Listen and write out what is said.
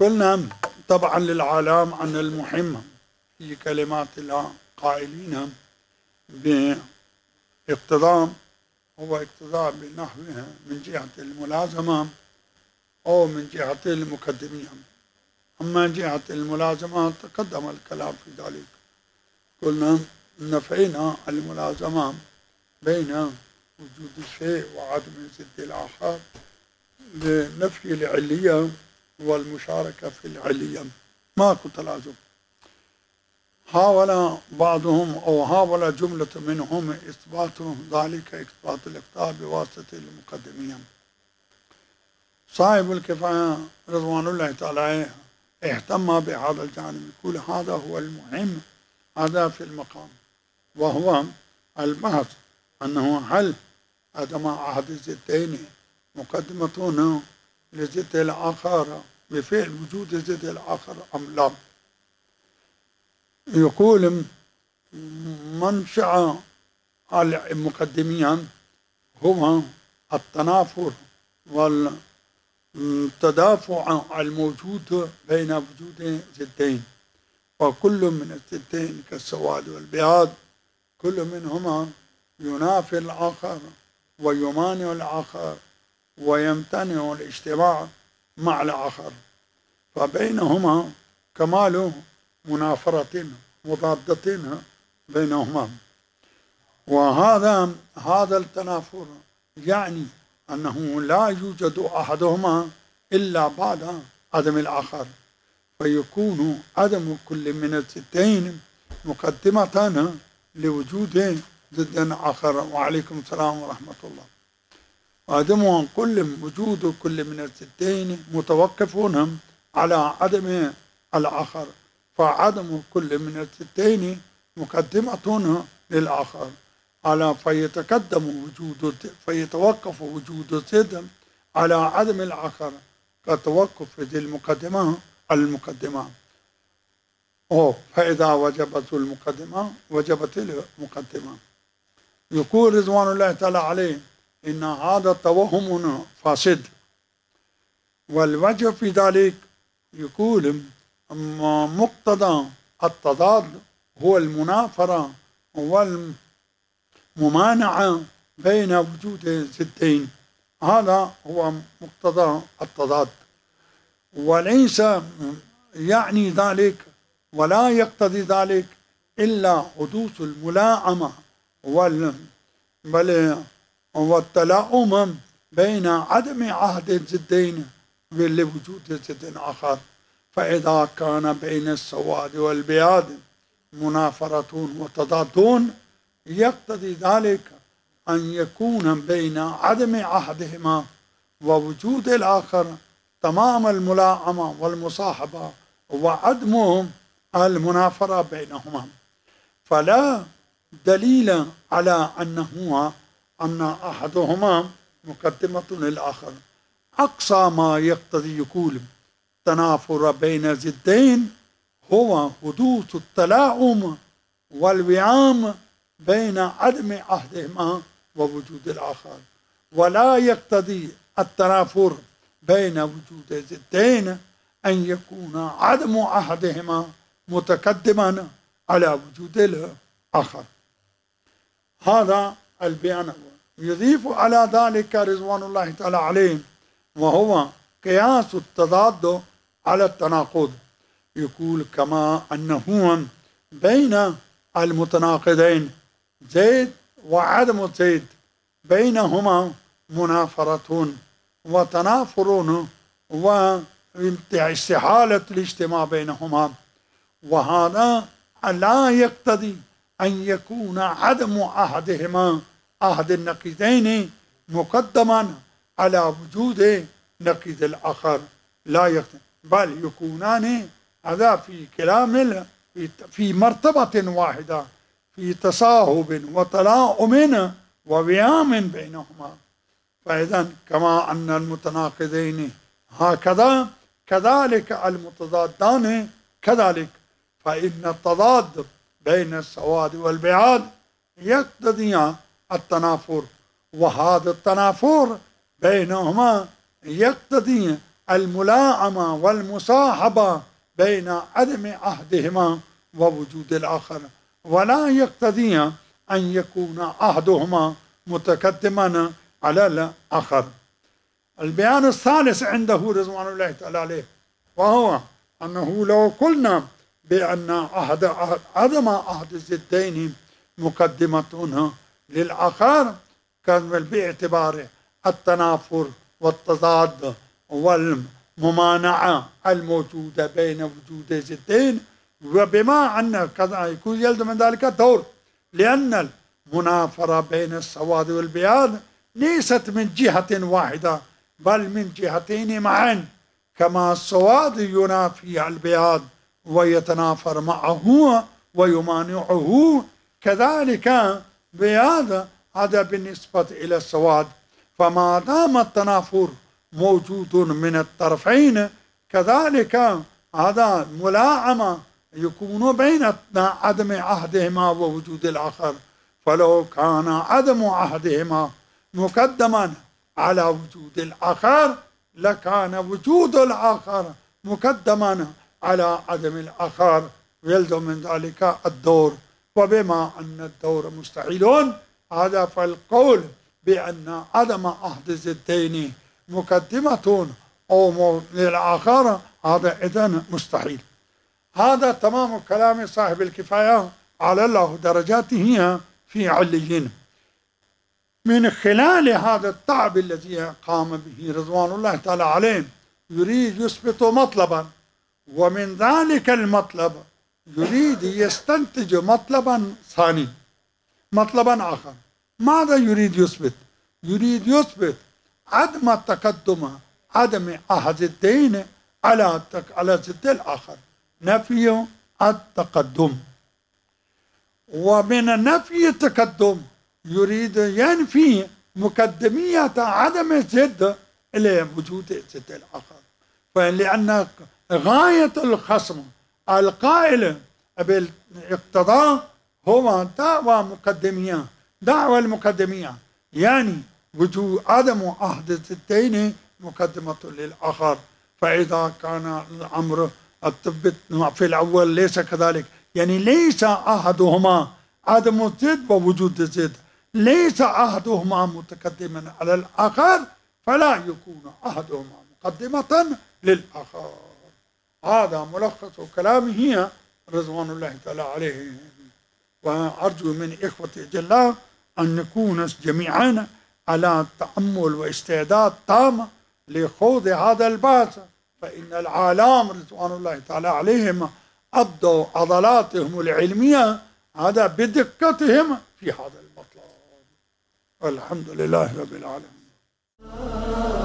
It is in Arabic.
قلنا طبعا للعالم أن المهم في كلمات الله قائلين باقتضاء هو اقتضاء بنحوها من جهة الملازمة أو من جهة المقدمية. أما جهة الملازمة تقدم الكلام في ذلك. قلنا نفينا الملازمة بين وجود الشيء وعدم ضد الآخر لنفي العلية والمشاركة في العلية، ماكو تلازم. حاول بعضهم أو حاول جملة منهم إثبات ذلك إثبات الإقطاع بواسطة المقدمية. صاحب الكفاية رضوان الله تعالى اهتم بهذا الجانب، يقول هذا هو المهم، هذا في المقام، وهو البحث أنه هل عدم عهد الزدين مقدمة لزد الآخر بفعل وجود زد الآخر أم لا. يقول منشأ المقدمية هو التنافر والتدافع الموجود بين وجود زدين، وكل من الزدين كالسواد والبياض كل منهما ينافي الآخر ويمانع الآخر ويمتنع الاجتماع مع الآخر، فبينهما كمال منافرة مضادة بينهما. وهذا التنافر يعني أنه لا يوجد أحدهما إلا بعد عدم الآخر، فيكون عدم كل من الزدين مقدمة لوجود ضد آخر. وعليكم السلام ورحمة الله. عدم وجود كل من الزدين متوقفون على عدم الآخر، فعدم كل من الزدين مقدمة للآخر على فيتوقف وجود الزد على عدم الآخر كتوقف ذي المقدمة. فإذا وجبت المقدمة وجبت المقدمة. يقول رضوان الله تعالى عليه إن هذا توهم فاسد، والوجه في ذلك يقول مقتضى التضاد هو المنافرة والممانعة بين وجود زدين، هذا هو مقتضى التضاد، وليس يعني ذلك ولا يقتضي ذلك إلا حدوث الملاءمة والتلاؤم بين عدم عهد الزدين لوجود زد آخر. فإذا كان بين السواد والبياض منافرة وتضاد يقتضي ذلك أن يكون بين عدم عهدهما ووجود الآخر تمام الملاءمة والمصاحبة وعدم المنافرة بينهما، فلا دليل على أن أحدهما مقدمة للآخر. أقصى ما يقتضي يقول التنافر بين زدين هو حدوث التلاؤم والوئام بين عدم عهدهما ووجود الآخر، ولا يقتضي التنافر بين وجود زدين أن يكون عدم عهدهما متقدما على وجود الآخر. هذا البيان. يضيف على ذلك رضوان الله تعالى عليه وهو قياس التضاد على التناقض. يقول كما أنه بين المتناقضين زيد وعدم زيد بينهما منافرة وتنافر واستحالة الاجتماع بينهما، وهذا لا يقتضي أن يكون عدم أحدهما أحد النقيضين مقدما على وجود نقيض الآخر، لا يقتضي، بل يكونان هذا في كلام في مرتبة واحدة في تصاحب وتلاؤم ووئام بينهما. فإذا كما أن المتناقضين هكذا كذلك المتضادان كذلك، فإن التضاد بين السواد والبياض يقتضي التنافر، وهذا التنافر بينهما يقتضي الملاءمة والمصاحبة بين عدم عهدهما ووجود الآخر، ولا يقتضي أن يكون عهدهما متقدما على الآخر. البيان الثالث عنده رضوان الله تعالى عليه، وهو أنه لو قلنا بأن عدم عهد الزدين مقدمة للآخر كان باعتبار التنافر والتضاد والممانعة الموجودة بين وجود الزدين، وبما أن كذا يكون يلزم من ذلك الدور، لأن المنافرة بين السواد والبياض ليست من جهة واحدة بل من جهتين معا، كما السواد ينافي البياض ويتنافر معه ويمانعه، كذلك بياض هذا بالنسبة إلى السواد. فما دام التنافر موجود من الطرفين كذلك هذا ملاءمة يكون بين عدم عهدهما ووجود الآخر. فلو كان عدم عهدهما مقدما على وجود الآخر لكان وجود الآخر مقدما على عدم الآخر، ويلزم من ذلك الدور. وبما أن الدور مستحيل هذا فالقول بأن عدم عهد الزدين مقدمة أو للآخر هذا إذن مستحيل. هذا تمام كلام صاحب الكفاية على الله درجاته في عليين. من خلال هذا التعب الذي قام به رضوان الله تعالى عليه يريد يثبت مطلبا، ومن ذلك المطلب يريد يستنتج مطلبا ثاني، مطلبا آخر. ماذا يريد يثبت؟ يريد يثبت عدم التقدم، عدم عهد الدين على ضد الآخر، نفي التقدم. ومن نفي التقدم يريد ينفي مقدمية عدم الزد إلى وجود الزد الآخر، لأن غاية الخصم القائل بالاقتضاء هو دعوى مقدمية، دعوى المقدمية يعني وجود عدم عهد الزدين مقدمة للآخر. فإذا كان الأمر في الأول ليس كذلك، يعني ليس أحدهما عدم الزد ووجود الزد، ليس أحدهما متقدما على الآخر فلا يكون أحدهما مقدمة للآخر. هذا ملخص كلامه رضوان الله تعالى عليه. وأرجو من إخوتي جل أن نكون جميعا على تأمل واستعداد تام لخوض هذا البحث، فإن العالم رضوان الله تعالى عليهم أبدوا عضلاتهم العلمية هذا بدقتهم في هذا المطلب. والحمد لله رب العالمين.